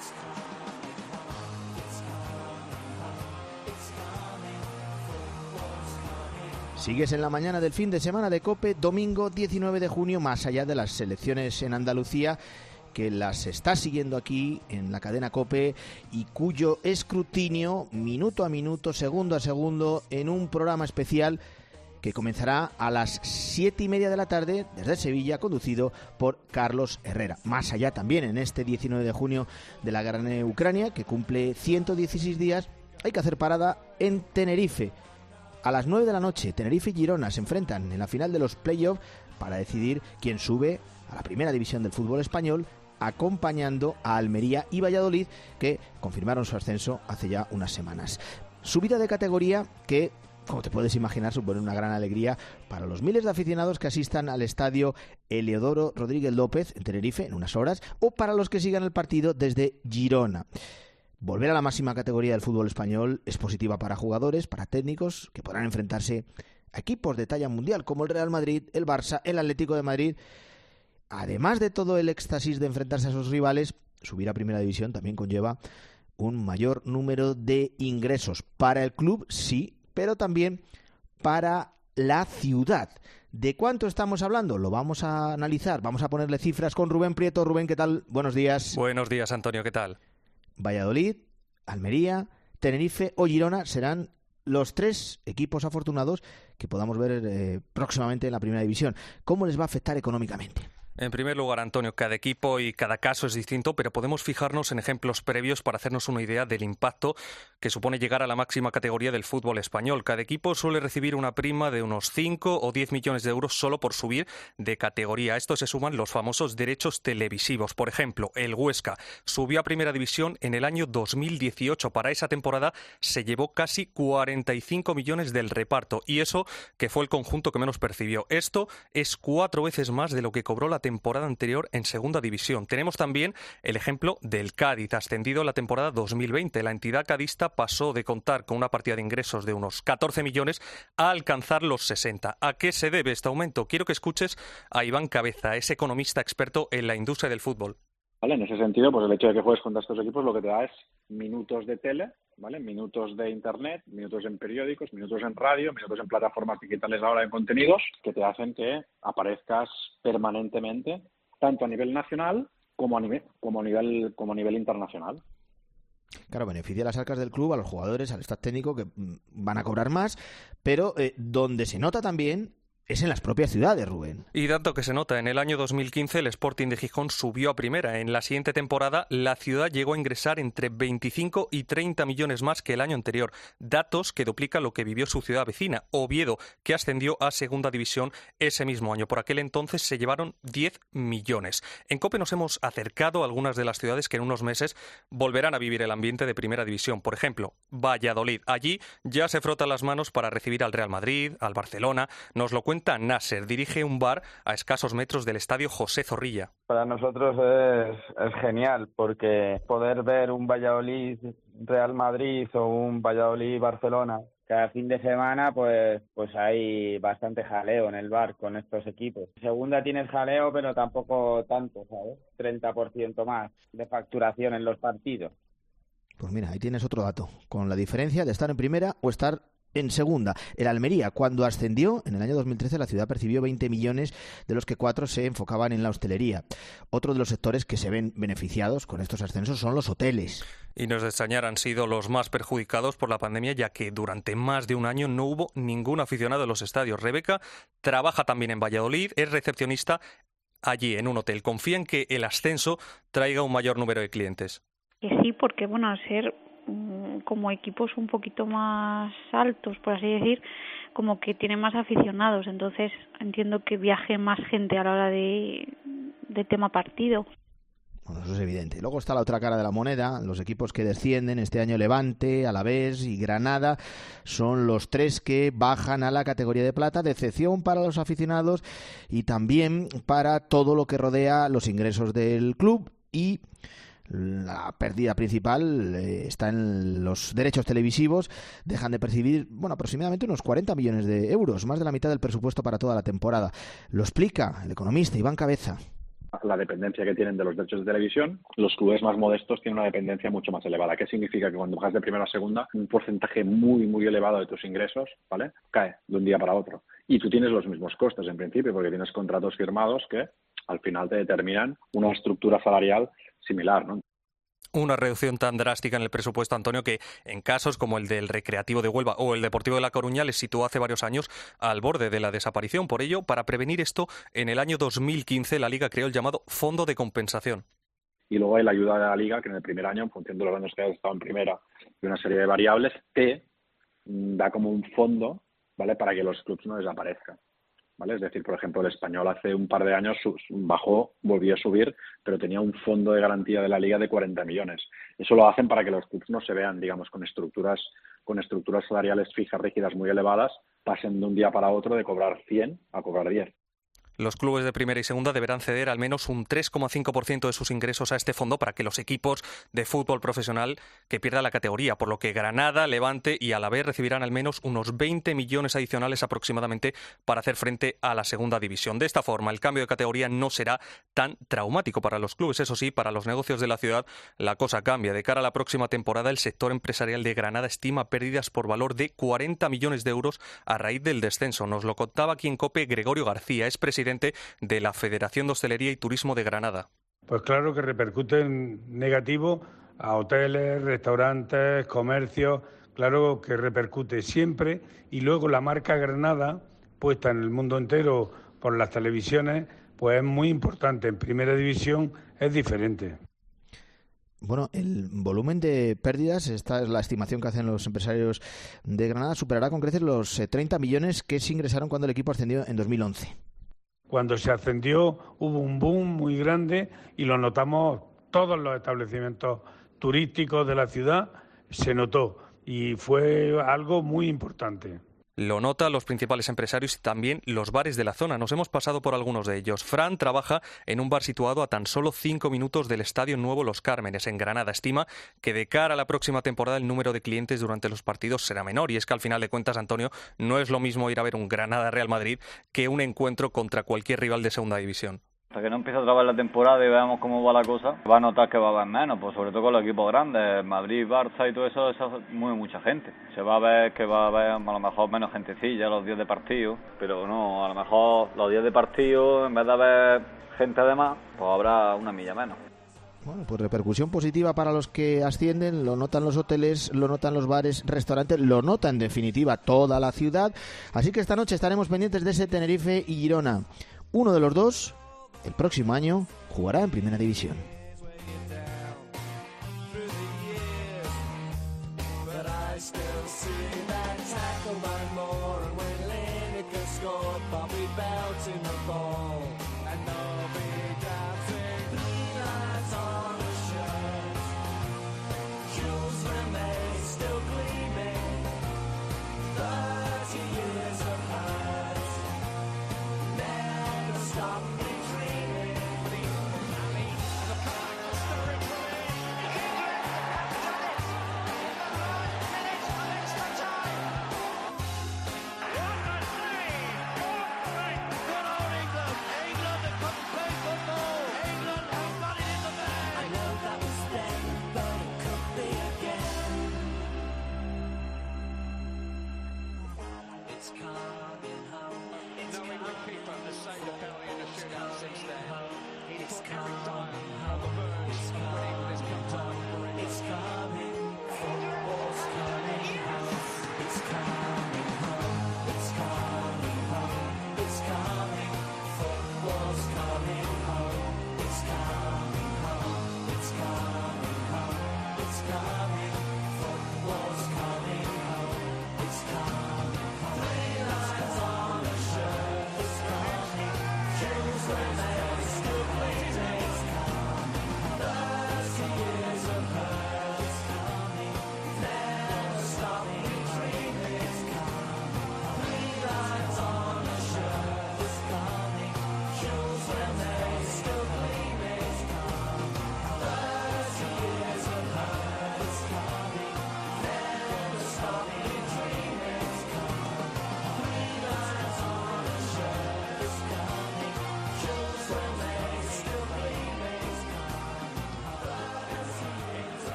Sigues en la mañana del fin de semana de COPE, domingo 19 de junio, más allá de las elecciones en Andalucía, que las está siguiendo aquí en la cadena COPE y cuyo escrutinio, minuto a minuto, segundo a segundo, en un programa especial que comenzará a las 7:30 de la tarde desde Sevilla, conducido por Carlos Herrera. Más allá también, en este 19 de junio de la guerra en Ucrania, que cumple 116 días, hay que hacer parada en Tenerife. A las 9 de la noche, Tenerife y Girona se enfrentan en la final de los playoffs para decidir quién sube a la primera división del fútbol español, acompañando a Almería y Valladolid, que confirmaron su ascenso hace ya unas semanas. Subida de categoría que, como te puedes imaginar, supone una gran alegría para los miles de aficionados que asistan al estadio Eleodoro Rodríguez López en Tenerife en unas horas, o para los que sigan el partido desde Girona. Volver a la máxima categoría del fútbol español es positiva para jugadores, para técnicos, que podrán enfrentarse a equipos de talla mundial como el Real Madrid, el Barça, el Atlético de Madrid. Además de todo el éxtasis de enfrentarse a sus rivales, subir a Primera División también conlleva un mayor número de ingresos. Para el club, sí, pero también para la ciudad. ¿De cuánto estamos hablando? Lo vamos a analizar, vamos a ponerle cifras con Rubén Prieto. Rubén, ¿qué tal? Buenos días. Buenos días, Antonio, ¿qué tal? Valladolid, Almería, Tenerife o Girona serán los tres equipos afortunados que podamos ver próximamente en la Primera División. ¿Cómo les va a afectar económicamente? En primer lugar, Antonio, cada equipo y cada caso es distinto, pero podemos fijarnos en ejemplos previos para hacernos una idea del impacto que supone llegar a la máxima categoría del fútbol español. Cada equipo suele recibir una prima de unos 5 o 10 millones de euros solo por subir de categoría. A esto se suman los famosos derechos televisivos. Por ejemplo, el Huesca subió a Primera División en el año 2018. Para esa temporada se llevó casi 45 millones del reparto, y eso que fue el conjunto que menos percibió. Esto es 4 veces más de lo que cobró la temporada anterior en Segunda División. Tenemos también el ejemplo del Cádiz, ascendido la temporada 2020. La entidad cadista pasó de contar con una partida de ingresos de unos 14 millones a alcanzar los 60. ¿A qué se debe este aumento? Quiero que escuches a Iván Cabeza, es economista experto en la industria del fútbol. Vale, en ese sentido, pues el hecho de que juegues contra estos equipos lo que te da es minutos de tele, ¿vale? Minutos de internet, minutos en periódicos, minutos en radio, minutos en plataformas digitales ahora de contenidos que te hacen que aparezcas permanentemente, tanto a nivel nacional como a nivel internacional. Claro, beneficia a las arcas del club, a los jugadores, al staff técnico, que van a cobrar más, pero donde se nota también es en las propias ciudades, Rubén. Y tanto que se nota, en el año 2015 el Sporting de Gijón subió a Primera. En la siguiente temporada la ciudad llegó a ingresar entre 25 y 30 millones más que el año anterior. Datos que duplican lo que vivió su ciudad vecina, Oviedo, que ascendió a Segunda División ese mismo año. Por aquel entonces se llevaron 10 millones. En COPE nos hemos acercado a algunas de las ciudades que en unos meses volverán a vivir el ambiente de Primera División. Por ejemplo, Valladolid. Allí ya se frotan las manos para recibir al Real Madrid, al Barcelona. Nos lo cuenta Nasser, dirige un bar a escasos metros del estadio José Zorrilla. Para nosotros es genial, porque poder ver un Valladolid-Real Madrid o un Valladolid-Barcelona cada fin de semana, pues hay bastante jaleo en el bar con estos equipos. Segunda tienes jaleo, pero tampoco tanto, ¿sabes? 30% más de facturación en los partidos. Pues mira, ahí tienes otro dato, con la diferencia de estar en primera o estar en segunda. El Almería, cuando ascendió en el año 2013, la ciudad percibió 20 millones, de los que 4 se enfocaban en la hostelería. Otro de los sectores que se ven beneficiados con estos ascensos son los hoteles. Y no es de extrañar, han sido los más perjudicados por la pandemia, ya que durante más de un año no hubo ningún aficionado en los estadios. Rebeca trabaja también en Valladolid, es recepcionista allí en un hotel. Confía en que el ascenso traiga un mayor número de clientes. Sí, porque al ser como equipos un poquito más altos, por así decir, como que tienen más aficionados, entonces entiendo que viaje más gente a la hora de tema partido. Bueno, eso es evidente. Luego está la otra cara de la moneda. Los equipos que descienden este año, Levante, Alavés y Granada, son los 3 que bajan a la categoría de plata. Decepción para los aficionados y también para todo lo que rodea los ingresos del club, y la pérdida principal está en los derechos televisivos. Dejan de percibir, aproximadamente unos 40 millones de euros, más de la mitad del presupuesto para toda la temporada. Lo explica el economista Iván Cabeza. la dependencia que tienen de los derechos de televisión. Los clubes más modestos tienen una dependencia mucho más elevada. ¿Qué significa? Que cuando bajas de primera a segunda, un porcentaje muy, muy elevado de tus ingresos, ¿vale?, cae de un día para otro. Y tú tienes los mismos costes en principio, porque tienes contratos firmados que al final te determinan una estructura salarial similar, ¿no? Una reducción tan drástica en el presupuesto, Antonio, que en casos como el del Recreativo de Huelva o el Deportivo de La Coruña les situó hace varios años al borde de la desaparición. Por ello, para prevenir esto, en el año 2015 la Liga creó el llamado Fondo de Compensación. Y luego hay la ayuda de la Liga, que en el primer año, en función de los años que hayas estado en primera y una serie de variables, te da como un fondo, ¿vale?, para que los clubes no desaparezcan, ¿vale? Es decir, por ejemplo, el Español hace un par de años bajó, volvió a subir, pero tenía un fondo de garantía de la Liga de 40 millones. Eso lo hacen para que los clubes no se vean, digamos, con estructuras salariales fijas, rígidas, muy elevadas, pasen de un día para otro de cobrar 100 a cobrar 10. Los clubes de primera y segunda deberán ceder al menos un 3,5% de sus ingresos a este fondo para que los equipos de fútbol profesional que pierdan la categoría, por lo que Granada, Levante y Alavés recibirán al menos unos 20 millones adicionales aproximadamente para hacer frente a la segunda división. De esta forma, el cambio de categoría no será tan traumático para los clubes. Eso sí, para los negocios de la ciudad la cosa cambia. De cara a la próxima temporada, el sector empresarial de Granada estima pérdidas por valor de 40 millones de euros a raíz del descenso. Nos lo contaba aquí en COPE Gregorio García, es presidente de la Federación de Hostelería y Turismo de Granada. Pues claro que repercute en negativo a hoteles, restaurantes, comercios, claro que repercute siempre, y luego la marca Granada, puesta en el mundo entero por las televisiones, pues es muy importante. En primera división es diferente. Bueno, el volumen de pérdidas, esta es la estimación que hacen los empresarios de Granada, superará con creces los 30 millones que se ingresaron cuando el equipo ascendió en 2011. Cuando se ascendió hubo un boom muy grande y lo notamos todos los establecimientos turísticos de la ciudad, se notó y fue algo muy importante. Lo notan los principales empresarios y también los bares de la zona. Nos hemos pasado por algunos de ellos. Fran trabaja en un bar situado a tan solo 5 minutos del Estadio Nuevo Los Cármenes, en Granada. Estima que de cara a la próxima temporada el número de clientes durante los partidos será menor. Y es que al final de cuentas, Antonio, no es lo mismo ir a ver un Granada-Real Madrid que un encuentro contra cualquier rival de segunda división. Hasta que no empiece otra vez la temporada y veamos cómo va la cosa, va a notar que va a haber menos, pues sobre todo con los equipos grandes, Madrid, Barça y todo eso mueve mucha gente. Se va a ver que va a haber a lo mejor menos gentecilla los días de partido, pero no, a lo mejor los días de partido, en vez de haber gente de más, pues habrá una milla menos. Bueno, pues repercusión positiva para los que ascienden, lo notan los hoteles, lo notan los bares, restaurantes, lo nota en definitiva toda la ciudad. Así que esta noche estaremos pendientes de ese Tenerife y Girona. Uno de los dos, el próximo año, jugará en Primera División.